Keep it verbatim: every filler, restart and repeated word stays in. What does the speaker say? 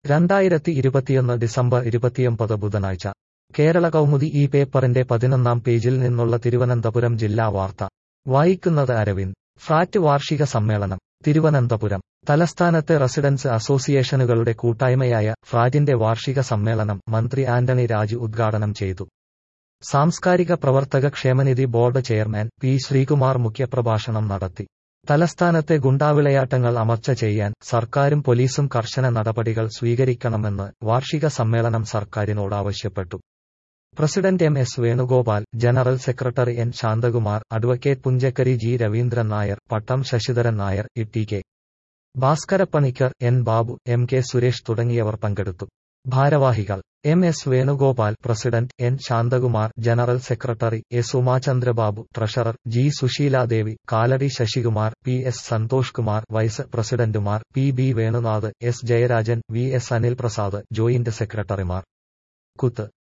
രണ്ടായിരത്തി ഇരുപത്തിയൊന്ന് ഡിസംബർ ഇരുപത്തിയൊമ്പത് ബുധനാഴ്ച കേരള കൗമുദി ഈ പേപ്പറിന്റെ പതിനൊന്നാം പേജിൽ നിന്നുള്ള തിരുവനന്തപുരം ജില്ലാ വാർത്ത വായിക്കുന്നത് അരവിന്ദ്. ഫ്രാറ്റ് വാർഷിക സമ്മേളനം തിരുവനന്തപുരം. തലസ്ഥാനത്തെ റെസിഡൻസ് അസോസിയേഷനുകളുടെ കൂട്ടായ്മയായ ഫ്രാറ്റിന്റെ വാർഷിക സമ്മേളനം മന്ത്രി ആന്റണി രാജു ഉദ്ഘാടനം ചെയ്തു. സാംസ്കാരിക പ്രവർത്തക ക്ഷേമനിധി ബോർഡ് ചെയർമാൻ പി ശ്രീകുമാർ മുഖ്യപ്രഭാഷണം നടത്തി. തലസ്ഥാനത്തെ ഗുണ്ടാവിളയാട്ടങ്ങൾ അമർച്ച ചെയ്യാൻ സർക്കാരും പോലീസും കർശന നടപടികൾ സ്വീകരിക്കണമെന്ന് വാർഷിക സമ്മേളനം സർക്കാരിനോട് ആവശ്യപ്പെട്ടു. President M S Venugopal, general secretary N Santhakumar, advocate Punchakkari G Raveendran Nair, Pattom Sasidharan Nair, E T K Bhaskarapanicker, N Babu, M K Suresh തുടങ്ങിയവർ പങ്കെടുത്തു. ഭാരവാഹികൾ: M S Venugopal president, N Santhakumar general secretary, S Umachandrababu treasurer, G Sushiladevi, Kaladi Sasikumar, P S Santhosh Kumar vice പ്രസിഡന്റുമാർ, P B Venunath, S Jayarajan, V S Anilprasad joint സെക്രട്ടറിമാർ. കുത്ത്